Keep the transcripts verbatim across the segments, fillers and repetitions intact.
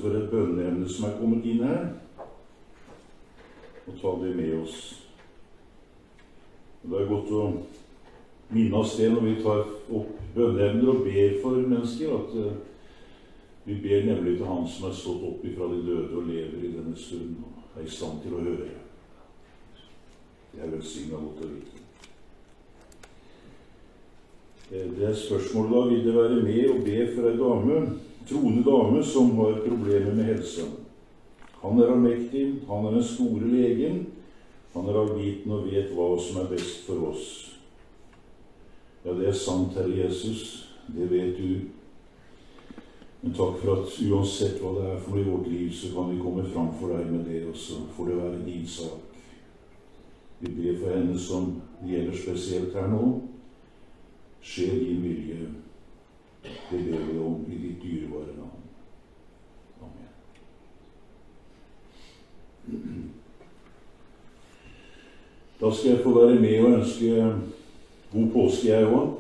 for et bønneemne som er kommet inn her, og ta det med oss. Det er godt å minne oss det når vi tar opp bønneemner og ber for mennesker, at uh, vi ber nemlig til Han som er stått opp ifra de døde og lever i denne stund, og er i stand til å høre. Det er velsignet godt å vite. Det er spørsmålet da, vil det være med å be for en dame, troende dame som har problemer med helsa. Han er allmektig, han er den store legen, han er allviten og vet hva som er best for oss. Ja, det er sant, Herre Jesus, det vet du. Men takk for at uansett hva det er for noe i vårt liv, så kan vi komme fram for deg med det, og så får det være din sak. Vi ber for henne som det gjelder spesielt her nå. Skje din vilje. Det ber vi om i ditt dyrebare navn. Amen. Da skal jeg få være med og ønske god påske, jeg også.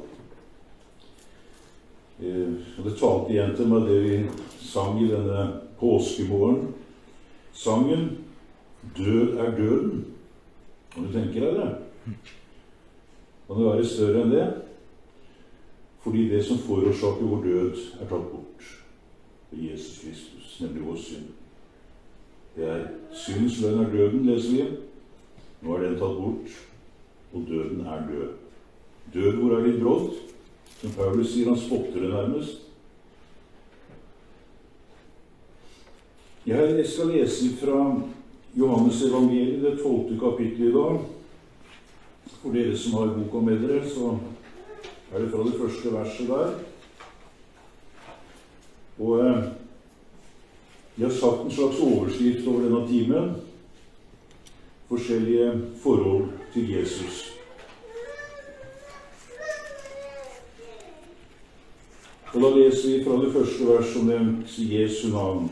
Og det talte igjen til meg det vi sang i denne påskemorgen. Sangen «Død er døden». Kan du tenke deg det? Kan det være større enn det? Fordi det som forårsaker vår død er tatt bort. Det er Jesus Kristus, nemlig vår synd. Det er syndens lønn er døden, leser vi. Nå er den tatt bort, og døden er død. Død, hvor er ditt brodd? Som Paulus sier, han spotter det nærmest. Jeg skal lese fra Johannes evangeliet, det tolvte kapittel i dag. For dere som har boka med dere, så er det fra det første verset der. Og eh, jeg har sagt en slags overskrift over denne timen. Forskjellige forhold til Jesus. Og da leser vi fra det første verset som nevnt Jesu navn.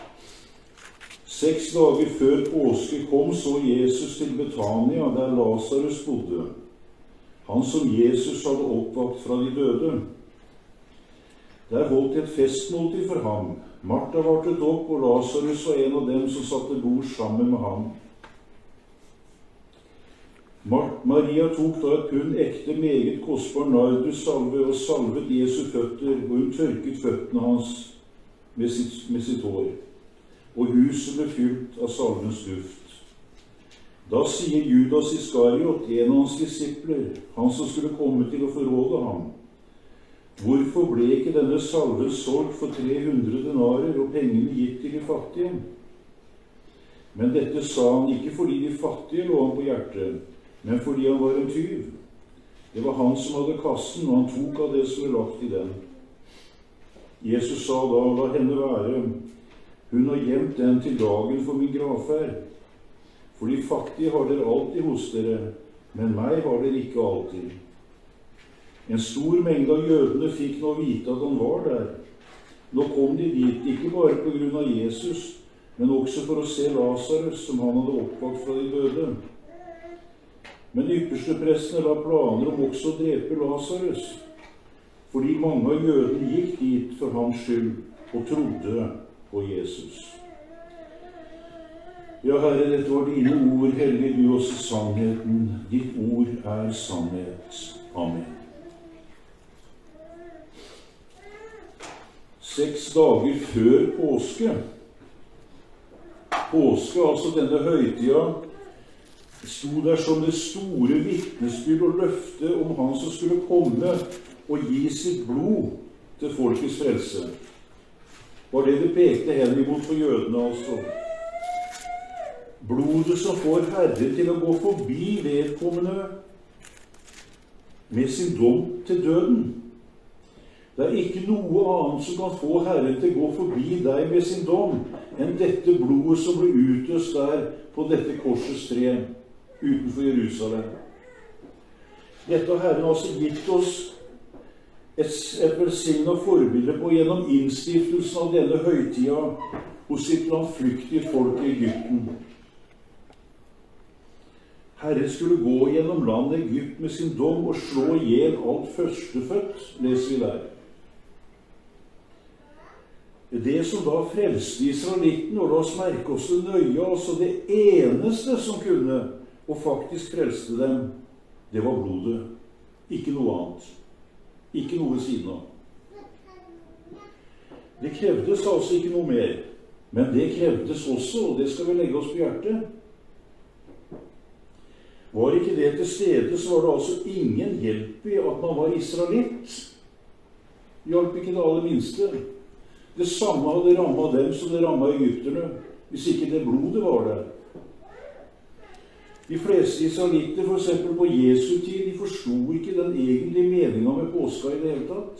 Seks dager før påske kom så Jesus til Betania, der Lazarus bodde. Han som Jesus hadde oppvakt fra de døde. Der holdt et festmåltid for ham. Martha vartet opp, og Lazarus var en av dem som satte bord sammen med ham. Maria tok da et pund ekte meget kostbar nardussalve og salvet Jesu føtter, og hun tørket føttene hans med sitt, med sitt hår. Og huset ble fylt av salvens duft. Da sier Judas Iskariot, en av hans disipler, han som skulle komme til å forråde ham: hvorfor ble ikke denne salven solgt for tre hundre denarer og pengene gitt til de fattige? Men dette sa han ikke fordi de fattige lå ham på hjertet, men fordi han var en tyv. Det var han som hadde kassen, og han tok av det som var lagt i den. Jesus sa da: la henne være. Hun har gjemt den til dagen for min gravferd. For de fattige har dere alltid hos dere, men meg har dere ikke alltid. En stor mengde av jødene fikk nå vite at han var der. Nå kom de dit, ikke bare på grunn av Jesus, men også for å se Lazarus, som han hadde oppvakt fra de døde. Men yppersteprestene la planer om også å drepe Lazarus, fordi mange av jødene gikk dit for hans skyld og trodde på Jesus. Ja, Herre, dette var dine ord, hellig du oss i sannheten. Ditt ord er sannhet. Amen. Seks dager før påske. Påske, altså denne høytida, sto der som det store vitnesbyrd og løfte om han som skulle komme og gi sitt blod til folkets frelse. Var det det pekte hen imot for jødene, altså. Blodet som får Herren til å gå forbi vedkommende med sin dom til døden. Det er ikke noe annet som kan få Herren til å gå forbi deg med sin dom enn dette blodet som ble utøst der på dette korsets tre utenfor Jerusalem. Dette har Herren altså gitt oss et, et velsignet forbilde på gjennom innstiftelsen av denne høytida hos sitt landflyktige folk i Egypten. Herren skulle gå gjennom landet Egypt med sin dom og slå ihjel alt førstefødt, leser vi der. det som da frelste israelitten, og la oss merke oss det nøye, altså det eneste som kunne, og faktisk frelste dem, det var blodet. Ikke noe annet. Ikke noe ved siden av. Det krevdes altså ikke noe mer, men det krevdes også, og det skal vi legge oss på hjertet. Var ikke det til stede, så var det altså ingen hjelp i at man var israelitt. Hjalp ikke det aller minste. Det samme hadde rammet dem som det rammet egypterne, hvis ikke det blodet var der. De fleste israelitter, for eksempel på Jesu tid, de forstod ikke den egentlige meningen med påska i det hele tatt.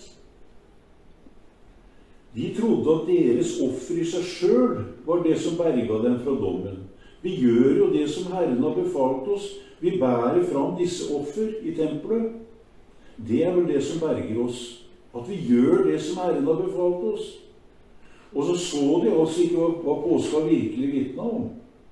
De trodde at deres offer i seg selv var det som berga dem fra dommen. Vi gjør jo det som Herren har befalt oss. Vi bærer fram disse offer i tempelet. Det er vel det som berger oss. At vi gjør det som Herren har befalt oss. Og så så de altså ikke hva, hva påska virkelig vitna om.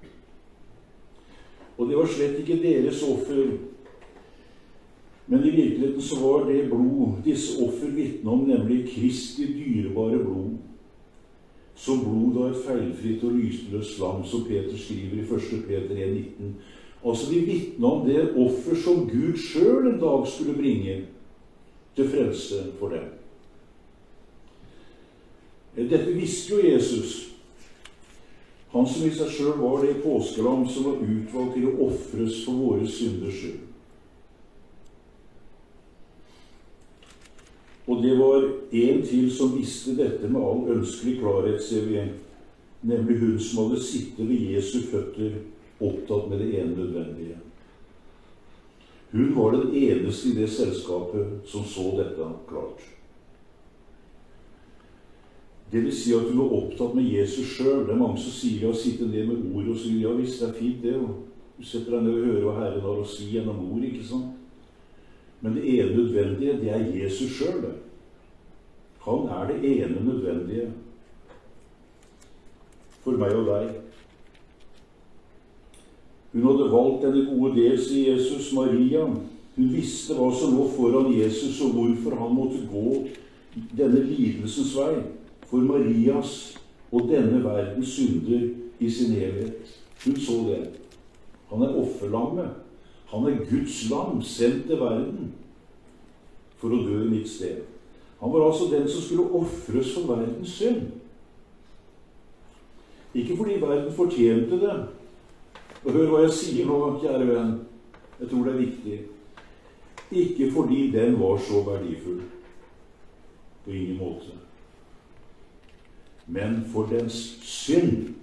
Og det var slett ikke deres offer. Men i virkeligheten så var det blod disse offer vitna om, nemlig Kristi dyrebare blod. Som blod av et feilfritt og lysløst lam, som Peter skriver i første Peter en nitten. Altså de vitna om det offer som Gud selv en dag skulle bringe til frelse for dem. Dette visste jo Jesus. Han som i seg selv var det påskelam som var utvalgt til å offres for våre synders skyld. Og det var en til som visste dette med all ønskelig klarhet, ser vi, nemlig hun som hadde sittet ved Jesu føtter, opptatt med det ene nødvendige. Hun var den eneste i det selskapet som så dette klart. Det vil si at hun var opptatt med Jesus selv. Det er mange som sier å sitte ned med ord og sier, ja visst, det er fint det, og du setter deg ned og hører hva Herren har å si gjennom ord, ikke sant? Men det ene nødvendige, det er Jesus selv. Han er det ene nødvendige for meg og deg. Hun hadde valgt denne gode del, sier Jesus, Maria. Hun visste hva som lå foran Jesus, og hvorfor han måtte gå denne lidelsens vei for Marias og denne verdens synder i sin helhet. Hun så det. Han er offerlammet. Han er Guds lam, sendt til verden for å dø i mitt sted. Han var altså den som skulle offres for verdens synd. Ikke fordi verden fortjente det. Og hør hva jeg sier nå, kjære venn. Jeg tror det er viktig. Ikke fordi den var så verdifull. På ingen måte. Men for dens synd.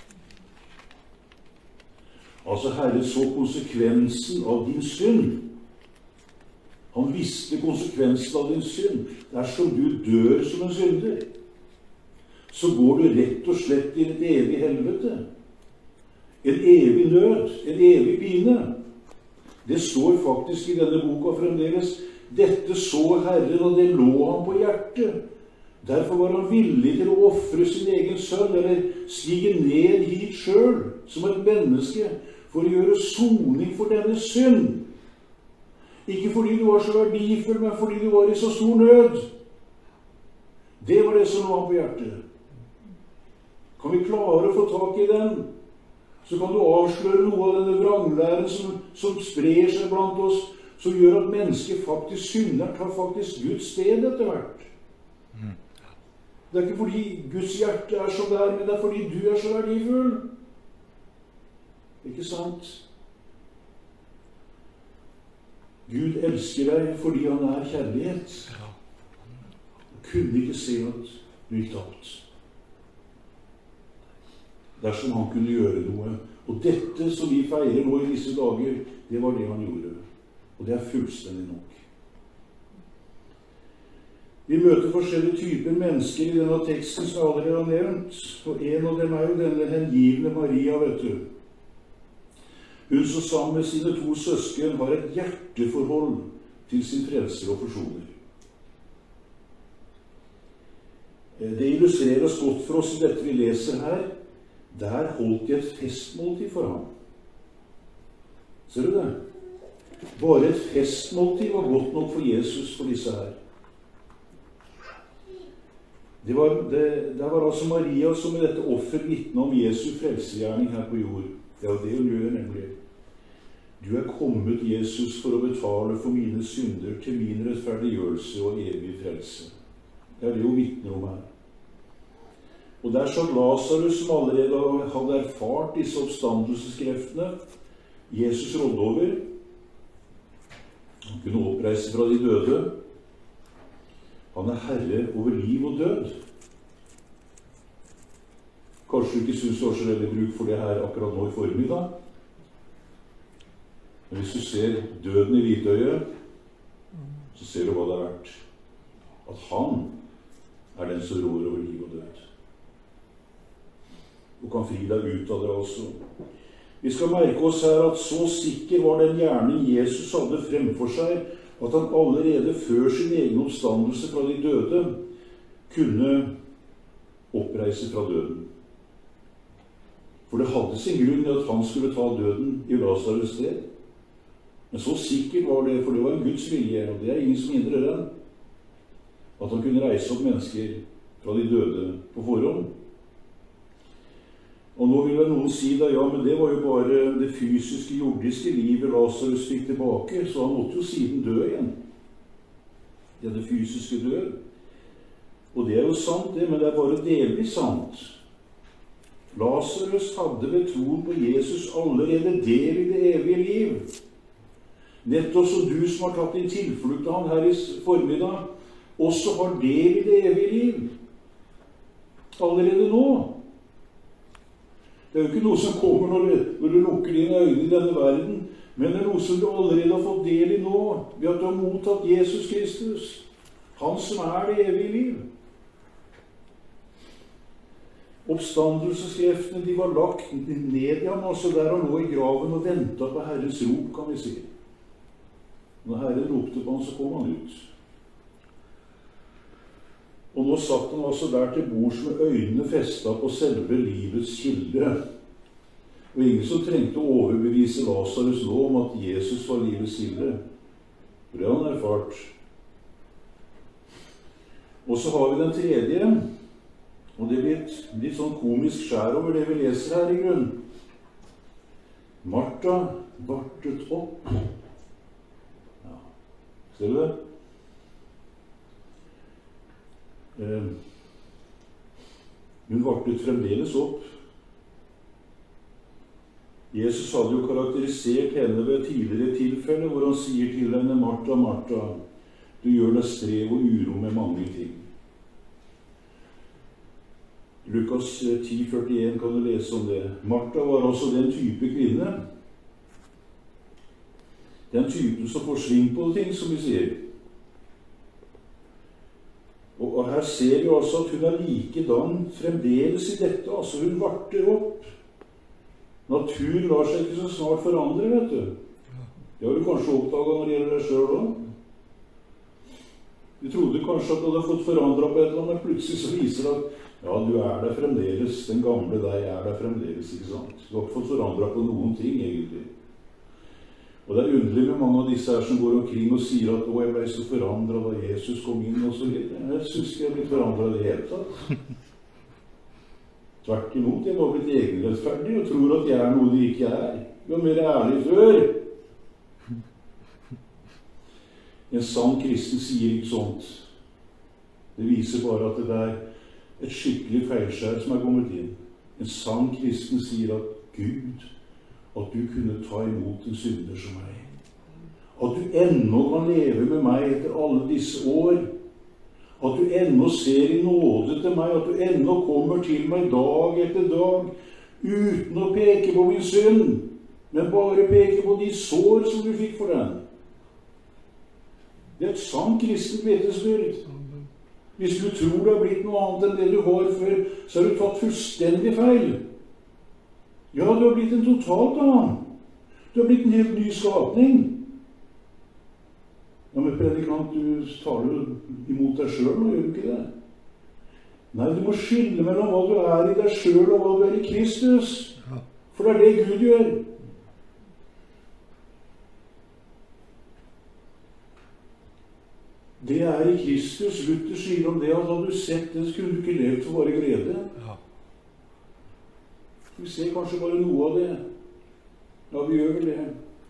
Altså, Herre så konsekvensen av din synd. Han visste konsekvensen av din synd. Dersom du dør som en synder, så går du rett og slett i et evig helvete. En evig nød, en evig pine. Det står faktisk i denne boka fremdeles. Dette så Herren, og det lå han på hjertet. Derfor var han villig til å offre sin egen sønn, eller stige ned hit selv, som et menneske, for å gjøre soning for denne synd. Ikke fordi du var så verdifull, men fordi du var i så stor nød. Det var det som lå han på hjertet. Kan vi klare å få tak i den, så kan du avsløre noe av denne vranglæren som, som sprer seg blant oss, som gjør at mennesket faktisk synder, tar faktisk Guds sted etter hvert. Det er ikke fordi Guds hjerte er som det er, men det er fordi du er så verdifull. Ikke sant? Gud elsker deg fordi han er kjærlighet. Du kunne ikke se at du gikk tapt. Dersom han kunne gjøre noe. Og dette som vi feirer nå i disse dager, det var det han gjorde. Og det er fullstendig nok. Vi møter forskjellige typer mennesker i denne teksten som jeg allerede har nevnt. Og en av dem er jo denne hengivne Maria, vet du. Hun som sammen med sine to søsken har et hjerteforhold til sin frelser og forsoner. Det illustrerer oss godt for oss i dette vi leser her. Der holdt de et festmåltid for ham. Ser du det? Bare et festmåltid var godt nok for Jesus for disse her. Det var, det, det var altså Maria som med dette offer vitnet om Jesu frelsegjerning her på jord. Det er jo det hun gjør, nemlig. Du er kommet, Jesus, for å betale for mine synder til min rettferdiggjørelse og evig frelse. Det er det hun vitner om her. Og der satt Lazarus, som allerede hadde erfart disse oppstandelseskreftene Jesus rådde over. Han kunne oppreise fra de døde. Han er herre over liv og død. Kanskje du ikke synes du har så veldig bruk for det her akkurat nå i formiddag. Men hvis du ser døden i hvitøyet, så ser du hva det er verdt. At han er den som rår over liv og død. Og kan fri deg ut av det også. Vi skal merke oss her at så sikker var den gjerning Jesus hadde fremfor seg, at han allerede før sin egen oppstandelse fra de døde kunne oppreise fra døden. For det hadde sin grunn i at han skulle ta døden i Lazarus sted. Men så sikkert var det, for det var en Guds vilje, og det er ingen som hindrer den, at han kunne reise opp mennesker fra de døde på forhånd. Og nå vil vel noen si da, ja, men det var jo bare det fysiske, jordiske livet Lazarus fikk tilbake, så han måtte jo siden dø igjen. Det er det fysiske død. Og det er jo sant det, men det er bare delvis sant. Lazarus hadde ved troen på Jesus allerede del i det evige liv. Nettopp som du som har tatt din tilflukt av han her i formiddag, også har del i det evige liv. Allerede nå. Det er jo ikke noe som kommer når du, når du lukker dine øyne i denne verden, men det er noe som du allerede har fått del i nå, ved at du har mottatt Jesus Kristus, han som er det evige liv. Oppstandelseskreftene, de var lagt ned i ham, altså der han lå i graven og ventet på Herrens rop, kan vi si. Når Herren ropte på ham, så kom han ut. Og nå satt han altså der til bords med øynene festet på selve livets kilde. Og ingen som trengte å overbevise Lazarus nå om at Jesus var livets kilde. For det har han erfart. Og så har vi den tredje, og det blir et litt sånn komisk skjær over det vi leser her i grunn. Martha vartet opp. Ja, ser du det? Eh, hun vartet fremdeles opp. Jesus hadde jo karakterisert henne ved et tidligere tilfelle, hvor han sier til henne, Martha, Martha, du gjør deg strev og uro med mange ting. Lukas ti førtien kan du lese om det. Martha var altså den type kvinne. Den typen som får sving på ting, som vi sier. Og her ser vi altså at hun er likedan fremdeles i dette, altså hun varter opp. Natur lar seg ikke så snart forandre, vet du. Det har du kanskje oppdaget når det gjelder deg selv også. Du trodde kanskje at du hadde fått forandret på et eller annet, men plutselig så viser det at ja, du er der fremdeles, den gamle deg er der fremdeles, ikke sant? Du har ikke fått forandret på noen ting, egentlig. Og det er underlig med mange av disse her som går omkring og sier at å, jeg ble så forandret da Jesus kom inn og så videre. Jeg synes ikke jeg ble forandret i det hele tatt. Tvert imot, jeg var blitt egenrettferdig og tror at jeg er noe de ikke er. Jeg var mer ærlig før. En sann kristen sier ikke sånt. Det viser bare at det er et skikkelig feilskjær som er kommet inn. En sann kristen sier at Gud, at du kunne ta imot en synder som meg. At du ennå kan leve med meg etter alle disse år. At du ennå ser i nåde til meg, at du ennå kommer til meg dag etter dag, uten å peke på min synd, men bare peke på de sår som du fikk for den. Det er et sant kristent vitnesbyrd. Hvis du tror det har blitt noe annet enn det du var før, så har du tatt fullstendig feil. Ja, du har blitt en totalt annen. Du har blitt en helt ny skapning. Ja, men predikant, du taler imot deg selv nå, gjør du ikke det? Nei, du må skille mellom hva du er i deg selv og hva du er i Kristus. For det er det Gud gjør. Det er i Kristus. Luther sier om det at hadde du sett det, så kunne du ikke levd for bare glede. Ja. Vi ser kanskje bare noe av det. Ja, vi gjør vel det.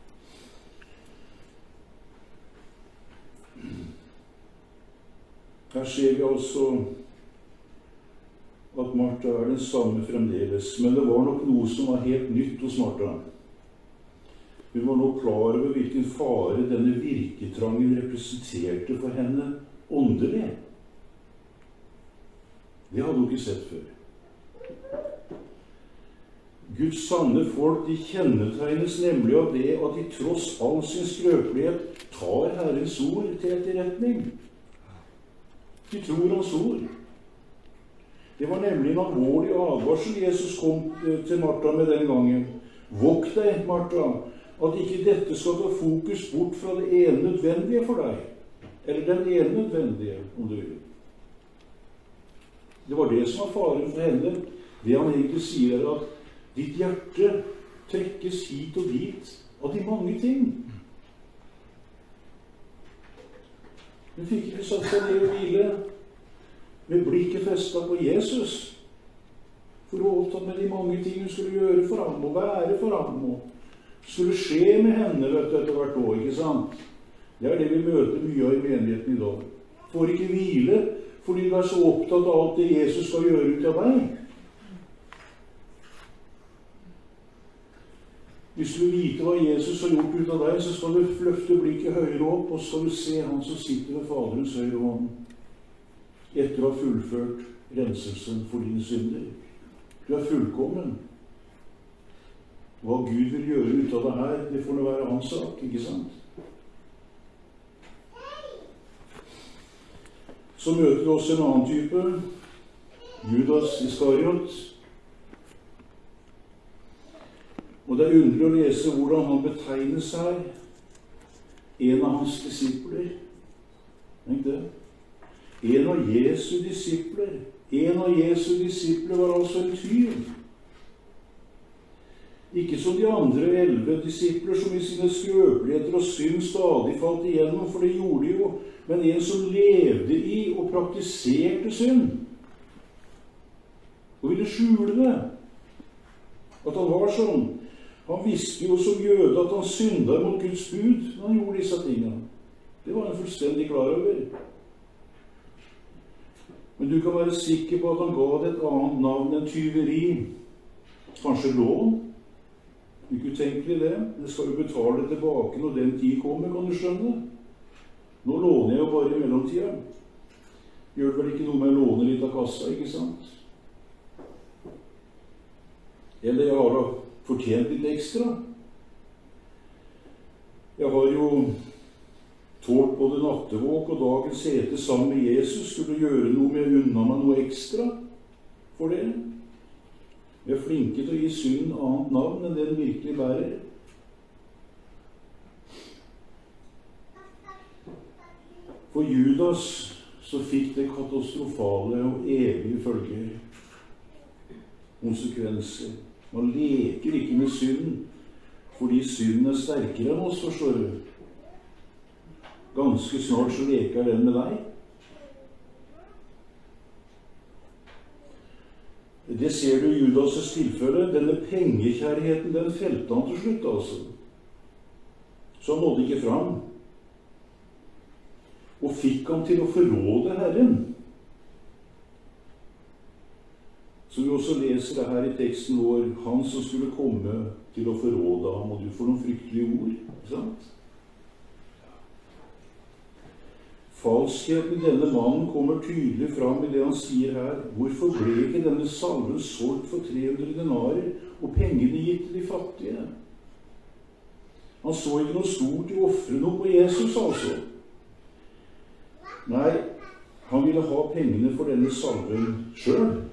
Her ser vi altså at Martha er den samme fremdeles, men det var nok noe som var helt nytt hos Martha. Hun var nå klar over hvilken fare denne virketrangen representerte for henne åndelig. Det hadde hun ikke sett før. Guds sanne folk, de kjennetegnes nemlig av det at de tross all sin skrøpelighet tar Herrens ord til etterretning. De tror hans ord. Det var nemlig en alvorlig advarsel Jesus kom til Martha med den gangen. Vokt deg, Martha, at ikke dette skal ta fokus bort fra det ene nødvendige for deg. Eller den ene nødvendige, om du vil. Det var det som var faren for henne. Det han egentlig sier er at ditt hjerte trekkes hit og dit av de mange ting. Hun fikk ikke satt seg ned og hvile med blikket festet på Jesus. For hun var opptatt med de mange ting hun skulle gjøre for ham, og være for ham, og skulle skje med henne vet du, etter hvert år, ikke sant? Det er det vi møter mye av i menigheten i dag. Får ikke hvile, fordi du er så opptatt av alt det Jesus skal gjøre ut av deg. Hvis du vite hva Jesus har gjort ut av deg, så skal du løfte blikket høyere opp, og så skal du se han som sitter ved Faderens høyre hånd, etter å ha fullført renselsen for dine synder. Du er fullkommen. Hva Gud vil gjøre ut av det her, det får nå være hans sak, ikke sant? Så møter vi også en annen type, Judas Iskariot. Og det er underlig å lese hvordan han betegner seg, en av hans disipler. Tenk det. En av Jesu disipler. En av Jesu disipler var altså en tyv. Ikke som de andre elleve disipler som i sine skrøpeligheter og synd stadig falt igjennom, for det gjorde de jo, men en som levde i og praktiserte synd. Og ville skjule det. At han var sånn. Han visste jo som jøde at han synda mot Guds bud når han gjorde disse tingene. Det var han fullstendig klar over. Men du kan være sikker på at han ga det et annet navn enn tyveri. Kanskje lån? Ikke utenkelig det. Det skal jo betale tilbake når den tid kommer, kan du skjønne. Nå låner jeg jo bare i mellomtida. Gjør det vel ikke noe med å låne litt av kassa, ikke sant? Eller jeg har da fortjent litt ekstra. Jeg har jo tålt både nattevåk og dagens hete sammen med Jesus. Skulle gjøre noe med unna meg noe ekstra for det. Vi er flinke til å gi synd annet navn enn det den virkelig bærer. For Judas så fikk det katastrofale og evige følger, konsekvenser. Man leker ikke med synd, fordi synden er sterkere enn oss, forstår du. Ganske snart så leker den med deg. Det ser du i Judas' tilfelle. Denne pengekjærligheten, den felte han til slutt, altså. Så han nådde ikke fram. Og fikk han til å forråde Herren. Så vi også leser det her i teksten vår, han som skulle komme til å forråde ham, og du får noen fryktelige ord, ikke sant? Falskheten i denne mannen kommer tydelig fram i det han sier her. Hvorfor ble ikke denne salven solgt for tre hundre denarer, og pengene gitt til de fattige? Han så ikke noe stort i å ofre noe på Jesus, altså. Nei, han ville ha pengene for denne salven selv.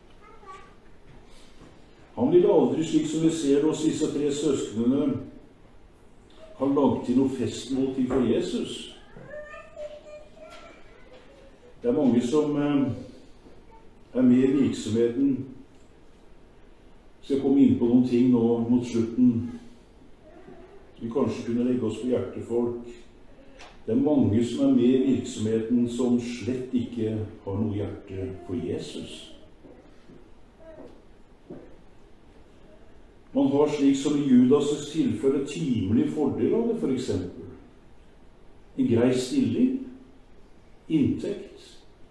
Han ville aldri, slik som vi ser hos disse tre søsknene, ha lagt til noe festmåltid for Jesus. Det er mange som er med i virksomheten. Skal komme inn på noen ting nå mot slutten. Vi kanskje kunne legge oss på hjertet, folk. Det er mange som er med i virksomheten som slett ikke har noe hjerte for Jesus. Man har slik som i Judas' tilfelle timelig fordel av det, for eksempel. En grei stilling, inntekt.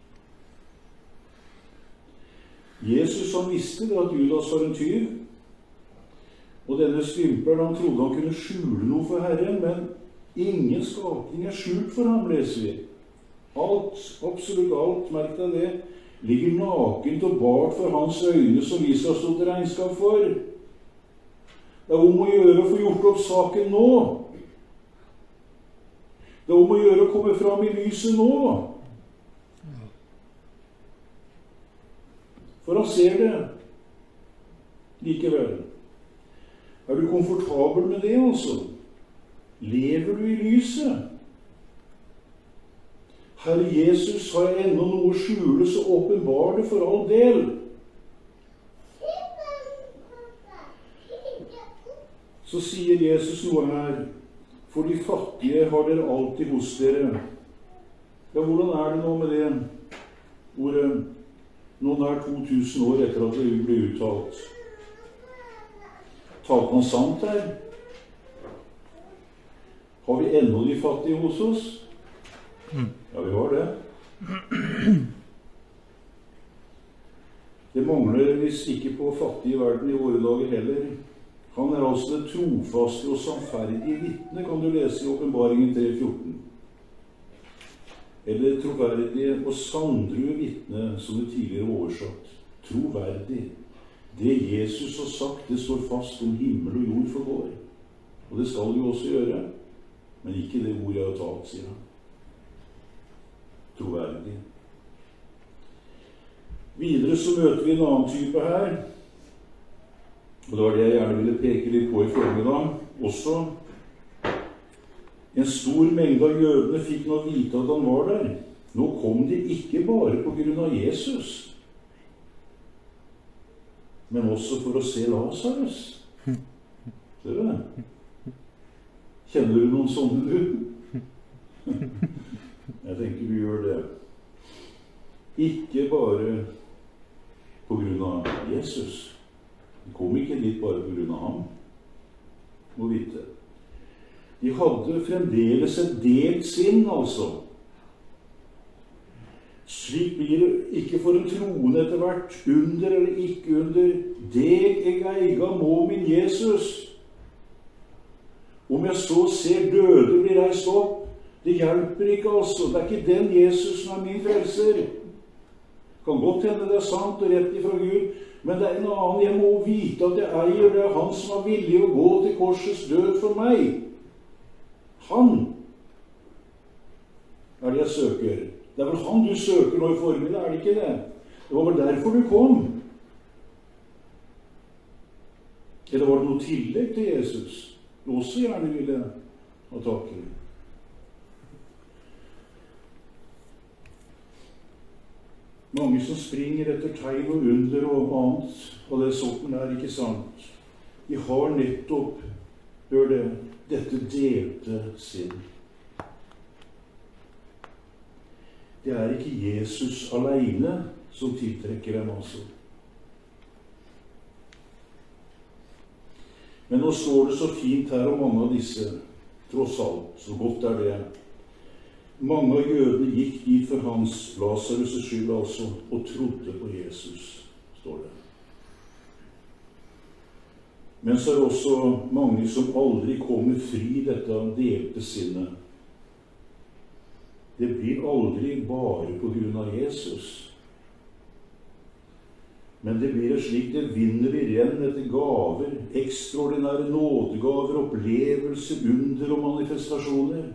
Jesus han visste det at Judas var en tyv, og denne stymperen han trodde han kunne skjule noe for Herren, men ingen skapning er skjult for ham, leser vi. Alt, absolutt alt, merk deg det, ligger nakent og bart for hans øyne som vi skal stå til regnskap for. Det er om å gjøre å få gjort opp saken nå. Det er om å gjøre å komme fram i lyset nå. For han ser det likevel. Er du komfortabel med det, altså? Lever du i lyset? Herre Jesus, har jeg ennå noe å skjule, så åpenbar det for all del. Så sier Jesus noe her, for de fattige har dere alltid hos dere. Ja, hvordan er det nå med det ordet nå nær to tusen år etter at det ble uttalt? Talte han sant her? Har vi ennå de fattige hos oss? Ja, vi har det. Det mangler visst ikke på fattige verden i våre dager heller. Han er altså det trofaste og sannferdige vitne, kan du lese i Åpenbaringen tre fjorten. Eller det troverdige og sanndrue vitne, som det tidligere var oversatt. Troverdig. Det Jesus har sagt, det står fast om himmel og jord forgår. Og det skal du også gjøre, men ikke det ord jeg har talt, sier han. Troverdig. Videre så møter vi en annen type her. Og det var det jeg gjerne ville peke litt på i formiddag også. En stor mengde av jødene fikk nå vite at han var der. Nå kom de ikke bare på grunn av Jesus, men også for å se Lazarus. Ser du det? Kjenner du noen sånne, du? Jeg tenker du gjør det. Ikke bare på grunn av Jesus. De kom ikke dit bare på grunn av ham, må vite. De hadde fremdeles et delt sinn, altså. Slik blir det ikke for en troende etter hvert, under eller ikke under. Deg eg eiga må min Jesus. Om jeg så ser døde bli reist opp, det hjelper ikke, altså. Det er ikke den Jesus som er min frelser. Kan godt hende det er sant og rett ifra Gud, men det er en annen. Jeg må vite at jeg eier. Det er han som er villig å gå til korsets død for meg. Han er det jeg søker. Det er vel han du søker nå i formiddag, er det ikke det? Det var vel derfor du kom. Eller var det noe tillegg til Jesus du også gjerne ville ha tak i? Mange som springer etter tegn og under og annet, og det sorten er ikke sant. De har nettopp, hør det, dette delte sinn. Det er ikke Jesus alene som tiltrekker dem, altså. Men nå står det så fint her om mange av disse, tross alt, så godt er det. Mange av jødene gikk dit for hans, Lazarus' skyld altså, og trodde på Jesus, står det. Men så er det også mange som aldri kommer fri dette delte sinnet. Det blir aldri bare på grunn av Jesus. Men det blir et slikt evinnelig renn etter gaver, ekstraordinære nådegaver, opplevelser, under og manifestasjoner.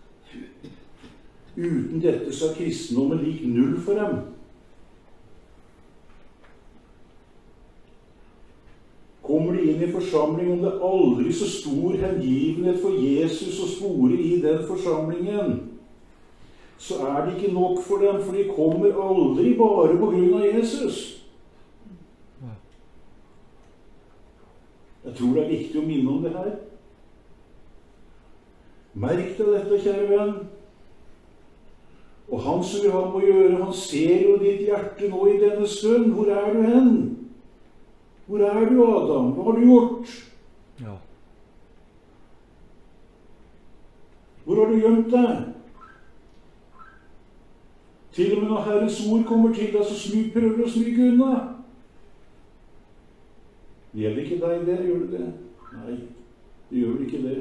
Uten dette så er kristendommen lik null for dem. Kommer de inn i forsamling, om det er aldri så stor hengivenhet for Jesus å spore i den forsamlingen, så er det ikke nok for dem, for de kommer aldri bare på grunn av Jesus. Jeg tror det er viktig å minne om det her. Merk deg dette, kjære venn. Og hans ord han må gjøre, han ser jo ditt hjerte nå i denne stund. Hvor er du hen? Hvor er du, Adam? Hva har du gjort? Ja. Hvor har du gjemt deg? Til og med når Herrens ord kommer til deg, så smyg, prøver du å smyge unna. Gjelder ikke deg det? Gjør det det? Nei, det gjør vel ikke det.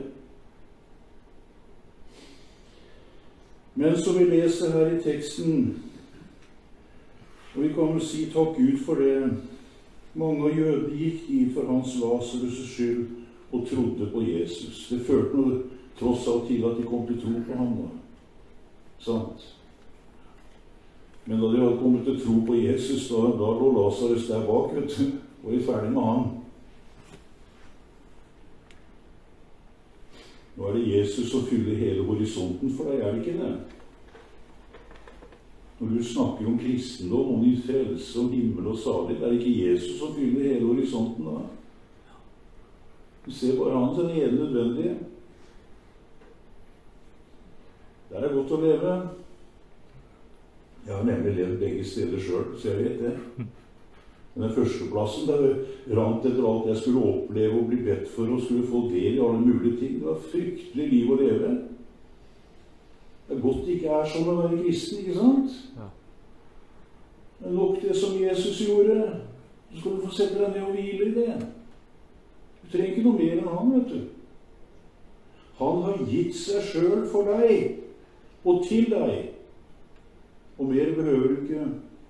Men så vi leser her i teksten, og vi kan vel si takk Gud for det. Mange av jødene gikk dit for hans Lasarus' skyld og trodde på Jesus. Det førte noe tross alt til at de kom til tro på ham da. Sant? Men da de hadde kommet til tro på Jesus, da, da lå Lasarus der bak, vet du, og vi er ferdig med han. Nå er det Jesus som fyller hele horisonten for deg, er det ikke det? Når du snakker om kristendom, om din frelse, om himmel og salig, er det ikke Jesus som fyller hele horisonten da? Du ser bare han til den ene nødvendige. Det er godt å leve. Jeg har nemlig levd begge steder selv, så jeg vet det. Men den førsteplassen, der rant etter alt jeg skulle oppleve og bli bedt for og skulle få del i alle mulige ting. Det var fryktelig liv å leve. Det er godt det ikke er sånn å være kristen, ikke sant? Ja. Det er nok det som Jesus gjorde. Så skal du få sette deg ned og hvile i det. Du trenger ikke noe mer enn han, vet du. Han har gitt seg selv for deg og til deg. Og mer behøver du ikke.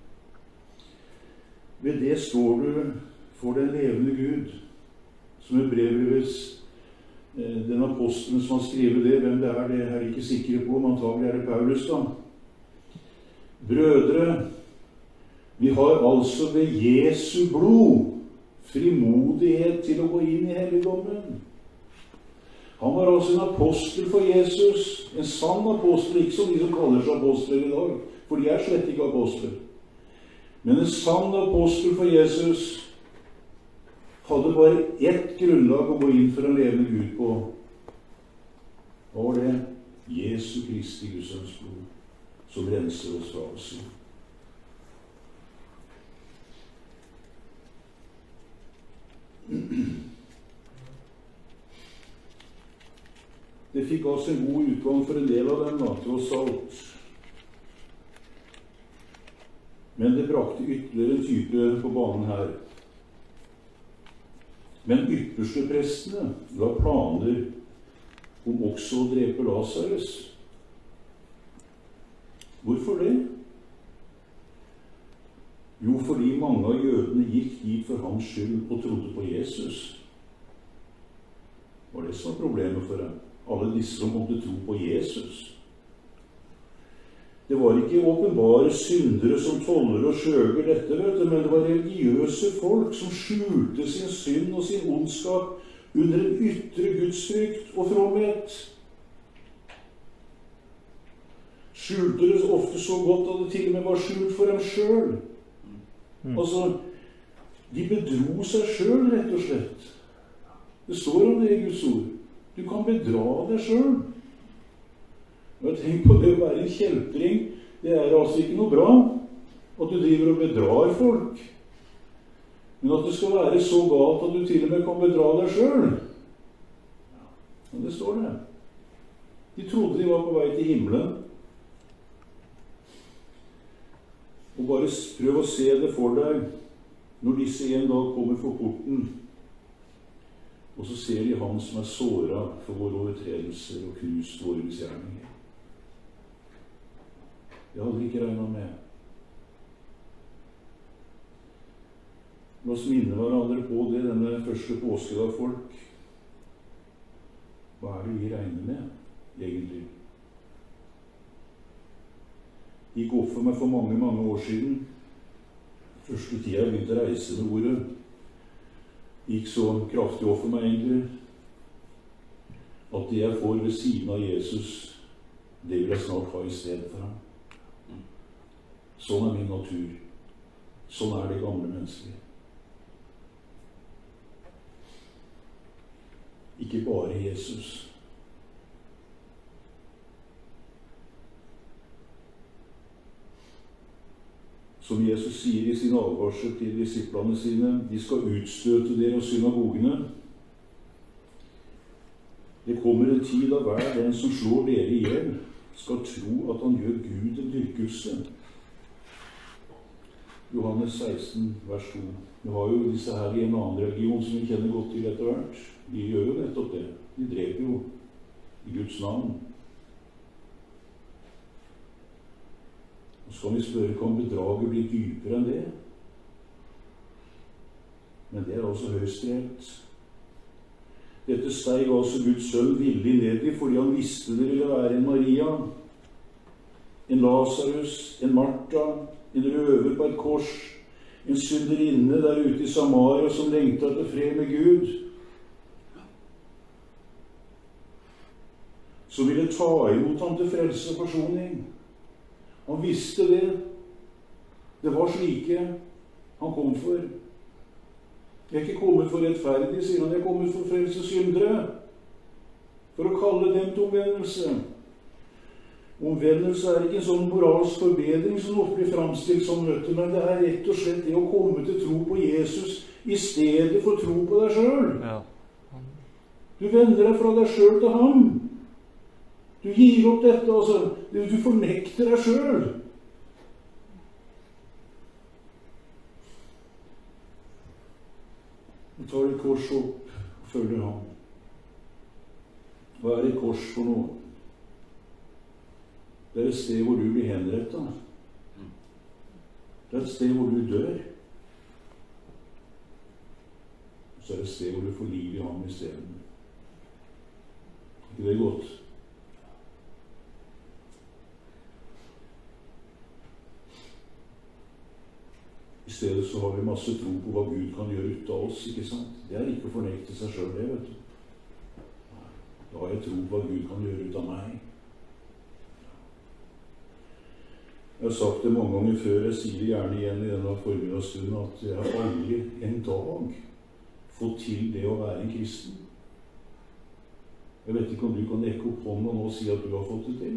Ved det står du for den levende Gud, som er brevbrevets, den apostelen som har skrevet det. Hvem det er, det er jeg ikke sikker på, men antagelig er det Paulus da. Brødre, vi har altså ved Jesu blod frimodighet til å gå inn i helligdommen. Han var altså en apostel for Jesus, en sann apostel, ikke som de som kaller seg apostler i dag, for de er slett ikke apostler. Men en sann apostel for Jesus hadde bare ett grunnlag å gå inn for en levende Gud på. Hva var det? Jesu Kristi Guds sønns blod, som renser oss fra oss. Det fikk også en god utgang for en del av dem, da, tross alt. Men det brakte ytterligere en type på banen her. Men ypperste prestene la planer om også å drepe Lasarus. Hvorfor det? Jo, fordi mange av jødene gikk dit for hans skyld og trodde på Jesus. Var det som var problemet for dem? Alle disse som kom til tro på Jesus. Det var ikke åpenbare syndere som toller og skjøger dette, vet du, men det var religiøse folk som skjulte sin synd og sin ondskap under en ytre gudsfrykt og fromhet. Skjulte det ofte så godt at det til og med var skjult for dem selv. Mm. Altså, de bedro seg selv, rett og slett. Det står om det i Guds ord. Du kan bedra deg selv. Og tenk på det å være en kjeltring. Det er altså ikke noe bra at du driver og bedrar folk. Men at det skal være så galt at du til og med kan bedra deg selv. Ja, det står det. De trodde de var på vei til himmelen. Og bare prøv å se det for deg når disse en dag kommer for porten, og så ser de han som er såret for våre overtredelser og knust våre misgjerninger. Det hadde vi ikke regnet med. La oss minne hverandre på det denne første påskedag, folk. Hva er det vi regner med, egentlig? Det gikk opp for meg for mange, mange år siden. Første tida jeg begynte å reise med ordet, gikk så kraftig opp for meg egentlig, at det jeg får ved siden av Jesus, det vil jeg snart ha i stedet for ham. Sånn er min natur. Sånn er det gamle mennesket. Ikke bare Jesus. som Jesus sier i sin advarsel til disiplene sine, de skal utstøte dere av synagogene. Det kommer en tid da hver den som slår dere ihjel, skal tro at han gjør Gud en dyrkelse. Johannes seksten, vers to. Vi har jo disse her i en annen religion som vi kjenner godt til etter hvert. De gjør jo nettopp det. De dreper jo i Guds navn. Og så kan vi spørre, kan bedraget bli dypere enn det? Men det er altså høyst reelt. Dette steg altså Guds sønn villig ned i, fordi han visste det ville være en Maria, en Lazarus, en Martha, en røver på et kors, en synderinne der ute i Samaria som lengtet etter fred med Gud, som ville ta imot ham til frelse og forsoning. Han visste det. Det var slike han kom for. Jeg er ikke kommet for rettferdig, sier han. Jeg er kommet for frelse syndere, for å kalle dem til omvendelse. Omvendelse er ikke en sånn moralsk forbedring som ofte blir framstilt som møte, men det er rett og slett det å komme til tro på Jesus i stedet for tro på deg selv. Ja. Du vender deg fra deg selv til ham. Du gir opp dette, altså. Du fornekter deg selv. Du tar et kors opp og følger ham. Hva er et kors for noe? Det er et sted hvor du blir henrettet. Det er et sted hvor du dør. Så er det et sted hvor du får liv i ham i stedet. Er ikke det godt? I stedet så har vi masse tro på hva Gud kan gjøre ut av oss, ikke sant? Det er ikke å fornekte seg selv, det, vet du. Da har jeg tro på hva Gud kan gjøre ut av meg. Jeg har sagt det mange ganger før, jeg sier det gjerne igjen i denne formiddagsstunden, at jeg har aldri en dag fått til det å være en kristen. Jeg vet ikke om du kan rekke opp hånden og nå si at du har fått det til.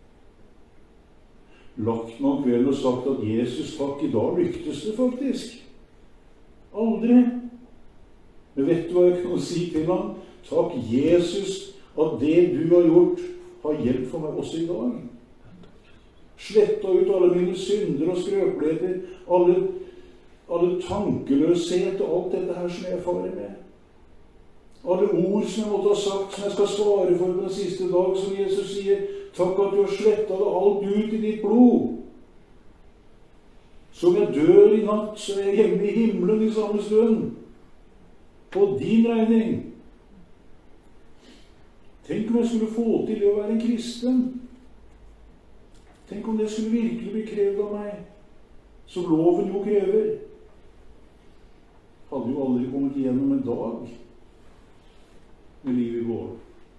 Lagt meg om kvelden og sagt at Jesus, takk, i dag lyktes det faktisk. Aldri. Men vet du hva jeg kan si til ham? Takk, Jesus, at det du har gjort har hjelp for meg også i dag. Sletta ut alle mine synder og skrøpeligheter, alle, alle tankeløshet og alt dette her som jeg erfarer med. Alle ord som jeg måtte ha sagt, som jeg skal svare for på den siste dag, som Jesus sier, takk at du har slettet det alt ut i ditt blod. Så om jeg dør i natt, så er jeg hjemme i himmelen i samme stund. På din regning. Tenk om jeg skulle få til det å være en kristen. Tenk om det skulle virkelig bli krevet av meg, som loven jo krever. Hadde jo aldri kommet igjennom en dag med livet i går.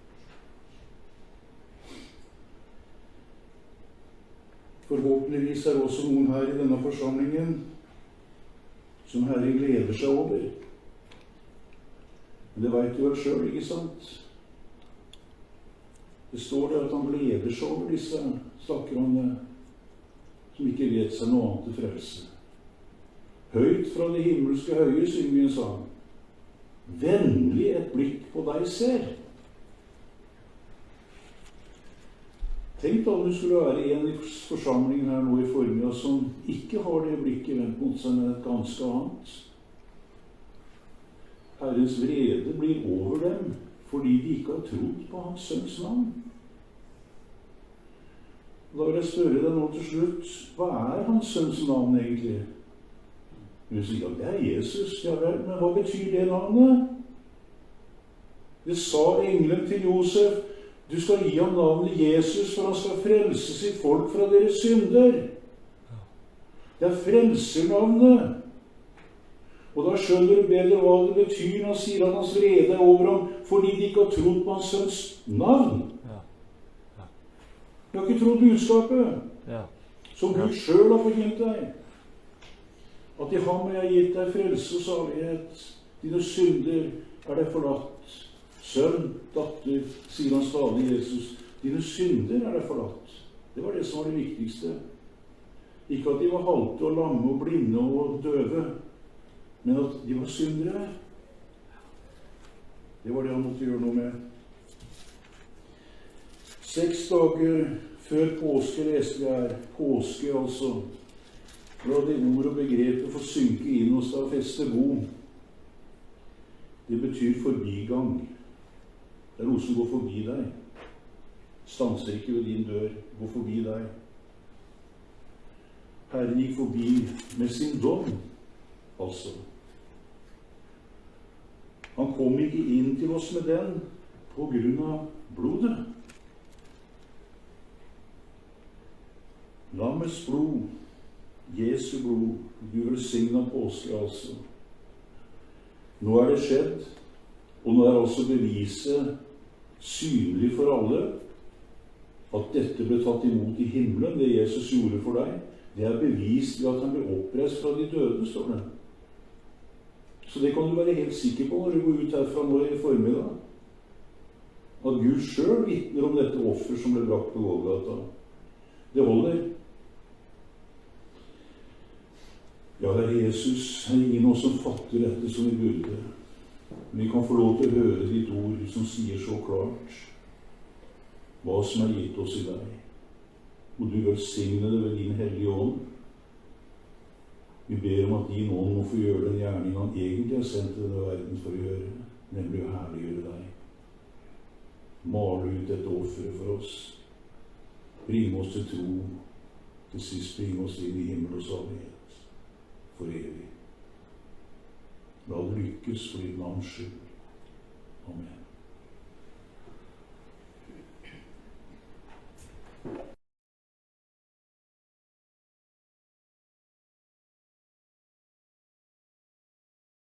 Forhåpentligvis er det også noen her i denne forsamlingen som Herren gleder seg over. Men det vet du vel selv, ikke sant? Det står der at han gleder seg over disse stakkarene som ikke vet seg noe annet til frelse. Høyt fra det himmelske høye synger vi en sang. Vennlig et blikk på deg ser. Tenk da om du skulle være en i forsamlingen her nå i formiddag som ikke har det blikket vendt mot seg med et ganske annet. Herrens vrede blir over dem fordi de ikke har trodd på hans sønns navn. Da vil jeg spørre deg nå til slutt, hva er hans sønns navn egentlig? Du sier at det er Jesus, ja vel, men hva betyr det navnet? Det sa engelen til Josef, du skal gi ham navnet Jesus, for han skal frelse sitt folk fra deres synder. Det er frelsernavnet. Og da skjønner du bedre hva det betyr når han sier at hans vrede er over ham, fordi de ikke har trodd på hans sønns navn. Du har ikke trodd budskapet, som Gud selv har forkynt deg. At i ham har jeg gitt deg frelse og salighet. Dine synder er deg forlatt. Sønn, datter, sier han stadig Jesus. Dine synder er deg forlatt. Det var det som var det viktigste. Ikke at de var halte og lamme og blinde og døve, men at de var syndere. Det var det han måtte gjøre noe med. Seks dager før påske leste vi her. Påske, altså. La det ord og begrepet få synke inn hos deg og feste bo. Det betyr forbigang. Det er noe som går forbi deg. Stanser ikke ved din dør. Går forbi deg. Herren gikk forbi med sin dom, altså. Han kom ikke inn til oss med den på grunn av blodet. Lammets blod, Jesu blod, du velsignet påske, altså. Nå er det skjedd, og nå er altså beviset synlig for alle, at dette ble tatt imot i himmelen, det Jesus gjorde for deg. Det er bevist ved at han ble oppreist fra de døde, står det. Så det kan du være helt sikker på når du går ut herfra nå i formiddag. At Gud selv vitner om dette offer som ble brakt på Golgata. Det holder. Ja, Herre Jesus, det er ingen av oss som fatter dette som vi burde. Men vi kan få lov til å høre ditt ord som sier så klart hva som er gitt oss i deg. Og du velsigne det ved din hellige ånd. Vi ber om at din ånd må få gjøre den gjerning han egentlig har sendt til denne verden for å gjøre, nemlig å herliggjøre deg. Male ut dette offeret for oss. Bring oss til tro. Til sist bring oss inn i himmel og salighet. For evig. La det lykkes for ditt navns skyld. Amen.